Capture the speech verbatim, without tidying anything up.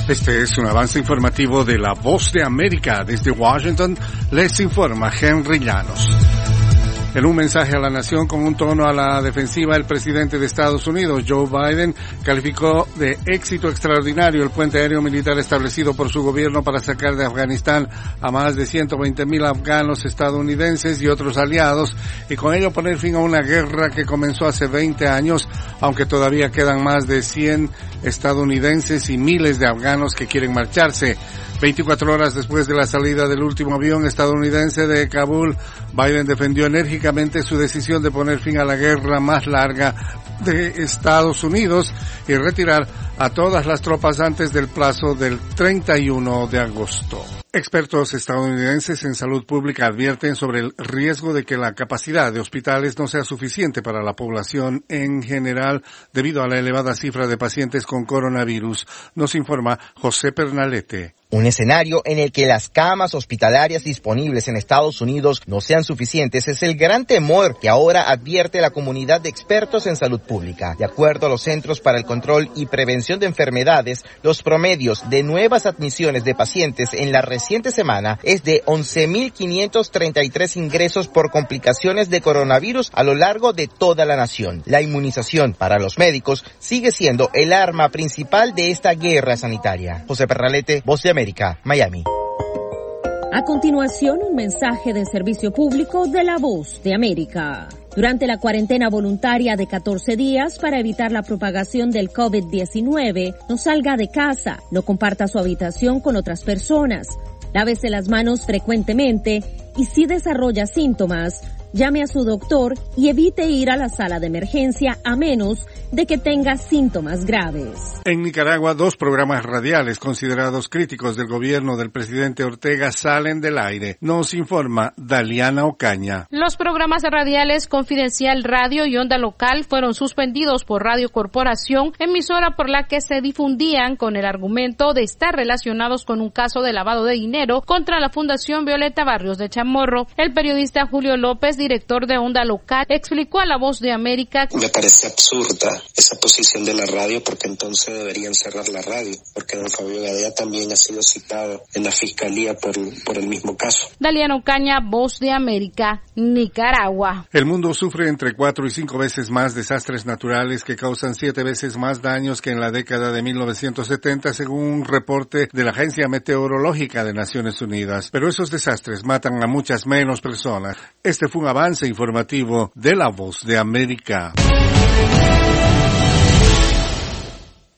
Este es un avance informativo de La Voz de América. Desde Washington les informa Henry Llanos. En un mensaje a la nación con un tono a la defensiva, el presidente de Estados Unidos, Joe Biden, calificó de éxito extraordinario el puente aéreo militar establecido por su gobierno para sacar de Afganistán a más de ciento veinte mil afganos estadounidenses y otros aliados, y con ello poner fin a una guerra que comenzó hace veinte años, aunque todavía quedan más de cien estadounidenses y miles de afganos que quieren marcharse. veinticuatro horas después de la salida del último avión estadounidense de Kabul, Biden defendió enérgicamente su decisión de poner fin a la guerra más larga de Estados Unidos y retirar a todas las tropas antes del plazo del treinta y uno de agosto. Expertos estadounidenses en salud pública advierten sobre el riesgo de que la capacidad de hospitales no sea suficiente para la población en general debido a la elevada cifra de pacientes con coronavirus. Nos informa José Pernalete. Un escenario en el que las camas hospitalarias disponibles en Estados Unidos no sean suficientes es el gran temor que ahora advierte la comunidad de expertos en salud pública. De acuerdo a los Centros para el Control y Prevención de Enfermedades, los promedios de nuevas admisiones de pacientes en la reciente semana es de once mil quinientos treinta y tres ingresos por complicaciones de coronavirus a lo largo de toda la nación. La inmunización para los médicos sigue siendo el arma principal de esta guerra sanitaria. José Pernalete, Voz de América, Miami. A continuación, un mensaje de servicio público de La Voz de América. Durante la cuarentena voluntaria de catorce días para evitar la propagación del COVID diecinueve, no salga de casa, no comparta su habitación con otras personas, lávese las manos frecuentemente y si desarrolla síntomas, llame a su doctor y evite ir a la sala de emergencia a menos de que tenga síntomas graves. En Nicaragua, dos programas radiales considerados críticos del gobierno del presidente Ortega salen del aire. Nos informa Daliana Ocaña. Los programas radiales Confidencial Radio y Onda Local fueron suspendidos por Radio Corporación, emisora por la que se difundían con el argumento de estar relacionados con un caso de lavado de dinero contra la Fundación Violeta Barrios de Chamorro. El periodista Julio López, director de Onda Local, explicó a La Voz de América: me parece absurda esa posición de la radio, porque entonces deberían cerrar la radio, porque don Fabio Gadea también ha sido citado en la fiscalía por, por el mismo caso. Daliana Ocaña, Voz de América, Nicaragua. El mundo sufre entre cuatro y cinco veces más desastres naturales que causan siete veces más daños que en la década de mil novecientos setenta, según un reporte de la Agencia Meteorológica de Naciones Unidas. Pero esos desastres matan a muchas menos personas. Este fue un avance informativo de La Voz de América.